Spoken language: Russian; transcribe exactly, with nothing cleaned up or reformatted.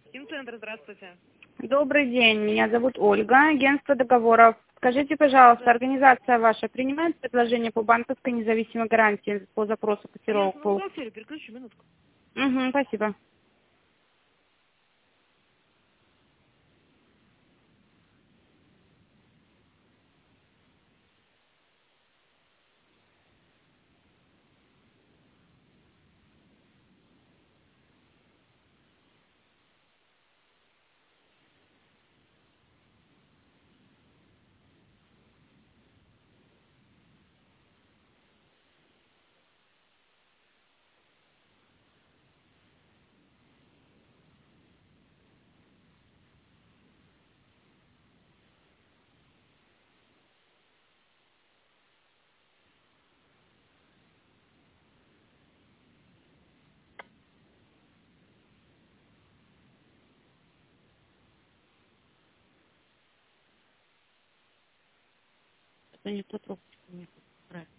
Инцентр, здравствуйте. Добрый день, меня зовут Ольга, агентство договоров. Скажите, пожалуйста, организация ваша принимает предложение по банковской независимой гарантии по запросу Я котировок? на Угу, бухгалтерию переключу, минутку. спасибо. Это не тот трубочку мне брать.